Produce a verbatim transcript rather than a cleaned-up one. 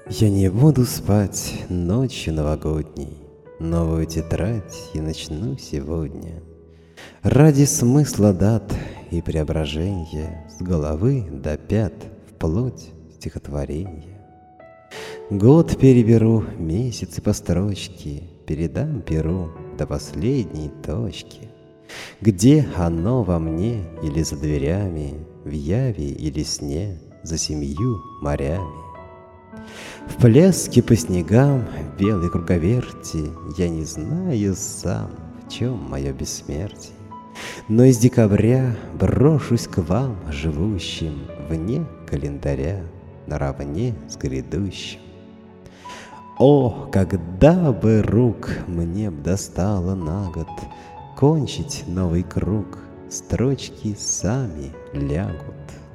Я не буду спать ночью новогодней, новую тетрадь я начну сегодня. Ради смысла дат и преображения с головы до пят вплоть стихотворения. Год переберу, месяцы по строчке, передам перу до последней точки. Где оно во мне или за дверями, в яве или сне, за семью морями? В пляске по снегам, в белой круговерти я не знаю сам, в чем мое бессмертие. Но из декабря брошусь к вам, живущим вне календаря, наравне с грядущим. О, когда бы рук мне б достало на год кончить новый круг, строчки сами лягут.